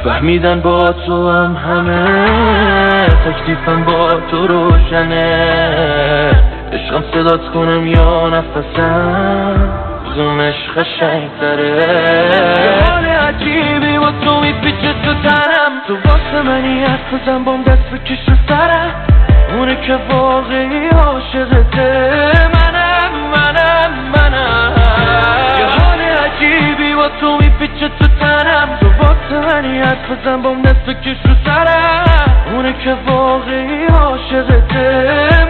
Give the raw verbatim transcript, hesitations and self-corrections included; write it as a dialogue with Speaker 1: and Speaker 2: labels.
Speaker 1: فهمیدن با تو هم همه تکلیفم با تو روشنه عشقم صدات کنم یا نفسم زومش قشنگ تره یه حال عجیبی با تو میپیچه تو تنم تو واسه منی حرف بزن بام دست بکش رو سرم اونه که واقعی عاشقته منم منم منم یه حال عجیبی با تو میپیچه تو تنم تو واسه منی حرف بزن بام دست بکش رو سرم اونه که واقعی عاشقته